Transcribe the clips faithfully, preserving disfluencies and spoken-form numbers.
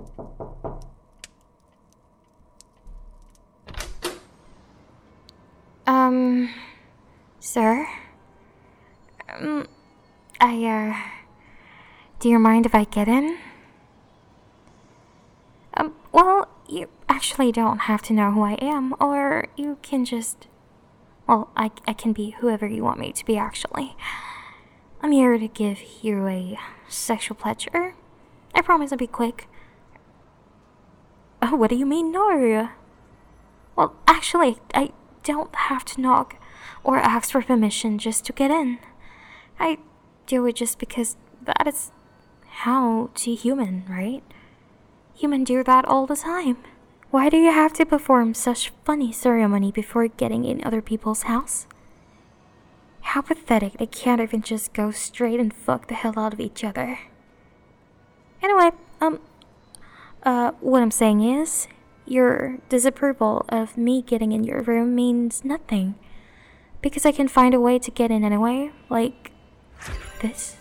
Um, sir? Um, I, uh, do you mind if I get in? Um, well, you actually don't have to know who I am, or you can just. Well, I, I can be whoever you want me to be, actually. I'm here to give you a sexual pleasure. I promise I'll be quick. Oh, what do you mean, no? Well, actually, I don't have to knock or ask for permission just to get in. I do it just because that is how to human, right? Human do that all the time. Why do you have to perform such funny ceremony before getting in other people's house? How pathetic they can't even just go straight and fuck the hell out of each other. Anyway, um, uh, what I'm saying is, your disapproval of me getting in your room means nothing. Because I can find a way to get in anyway, like this.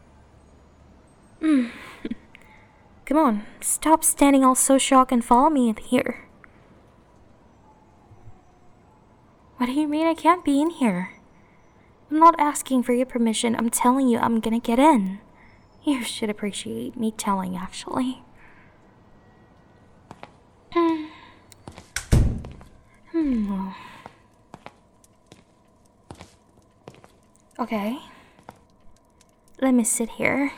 Mm. Come on, stop standing all so shocked and follow me in here. What do you mean I can't be in here? I'm not asking for your permission, I'm telling you I'm gonna get in. You should appreciate me telling, actually. Hmm. Hmm. Okay. Let me sit here.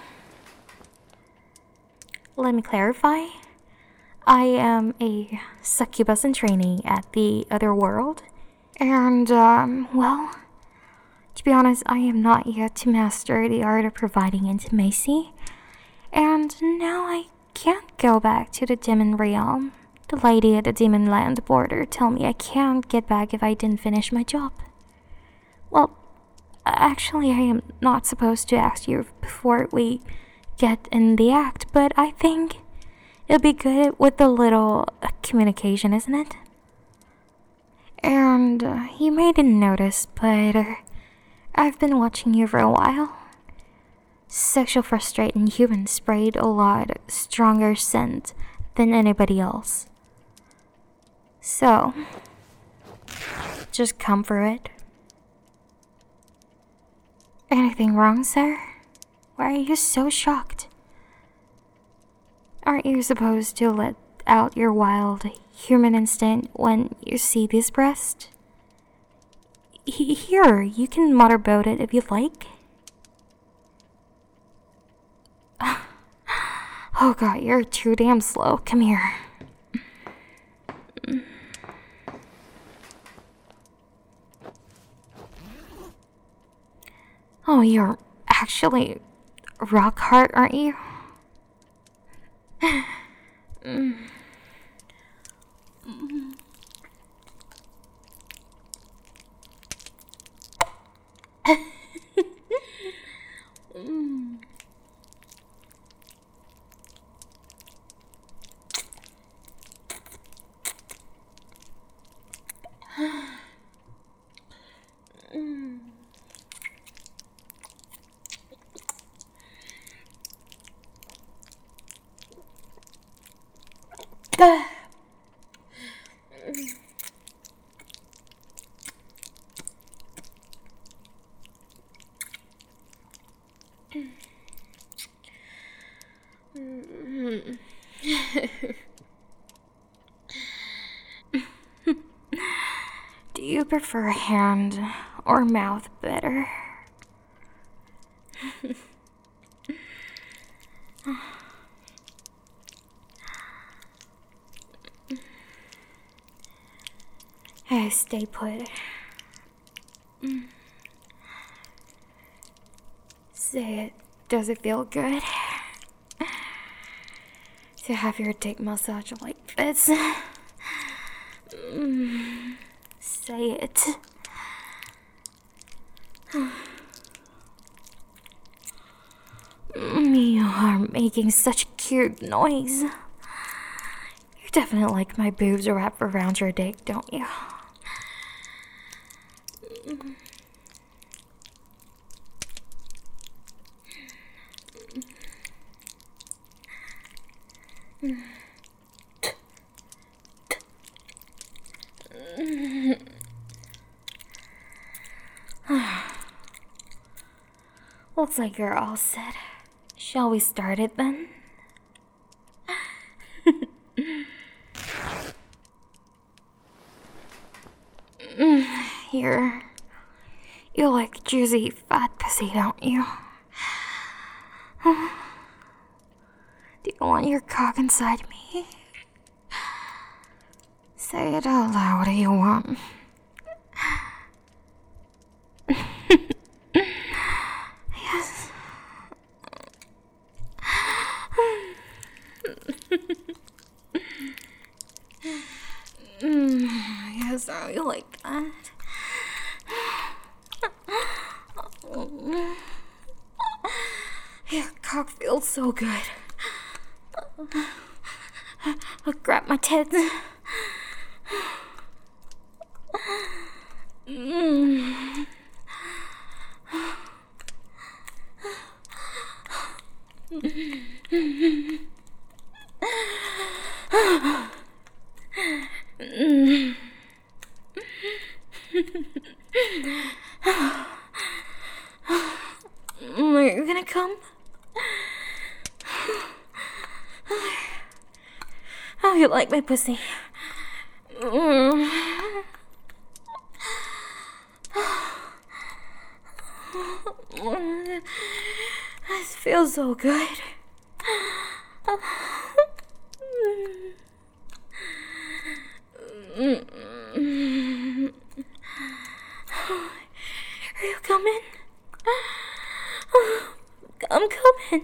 Let me clarify. I am a succubus in training at the other world. And, um, well, to be honest, I am not yet to master the art of providing intimacy. And now I can't go back to the demon realm. The lady at the demon land border told me I can't get back if I didn't finish my job. Well, actually, I am not supposed to ask you before we get in the act, but I think it'll be good with a little uh, communication, isn't it? And uh, you may didn't notice, but uh, I've been watching you for a while. Sexual frustrating humans sprayed a lot stronger scent than anybody else. So, just come for it. Anything wrong, sir? Why are you so shocked? Aren't you supposed to let out your wild human instinct when you see this breast? H- here, you can motorboat it if you like. Oh god, you're too damn slow. Come here. Oh, you're actually rock hard, aren't you? mm. mm. mm. Do you prefer hand or mouth better? Hey, stay put. Say it. Does it feel good to have your dick massage like this? Mm, say it. You are making such cute noise. You definitely like my boobs wrapped around your dick, don't you? Looks like you're all set. Shall we start it then? Here. You like juicy fat pussy, don't you? Do you want your cock inside me? Say it out loud, what do you want? Yes. mm, yes, how you like that? Your cock feels so good. I'll grab my tits. Mm. Are you gonna come? How you like my pussy? This feels so good. Are you coming? I'm coming.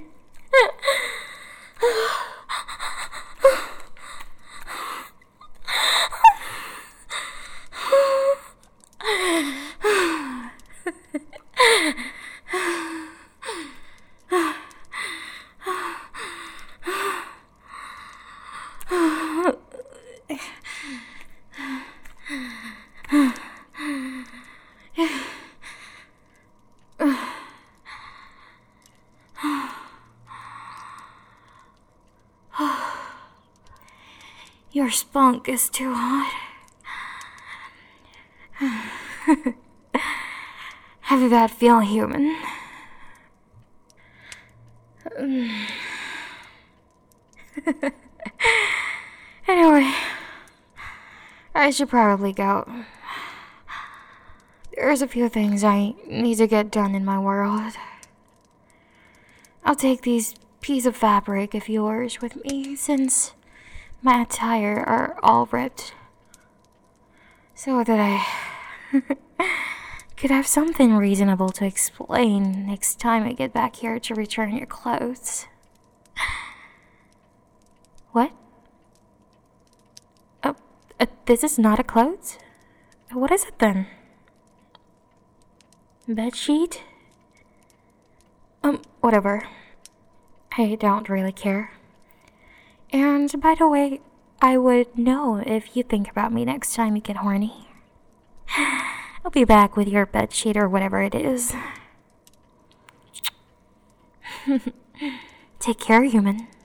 Your spunk is too hot. How did that feel, human? Anyway, I should probably go. There's a few things I need to get done in my world. I'll take these pieces of fabric of yours with me, since my attire are all ripped, so that I could have something reasonable to explain next time I get back here to return your clothes. What? Oh, uh, this is not a clothes? What is it then? Bedsheet? Um, whatever. I don't really care. And by the way, I would know if you think about me next time you get horny. I'll be back with your bedsheet or whatever it is. Take care, human.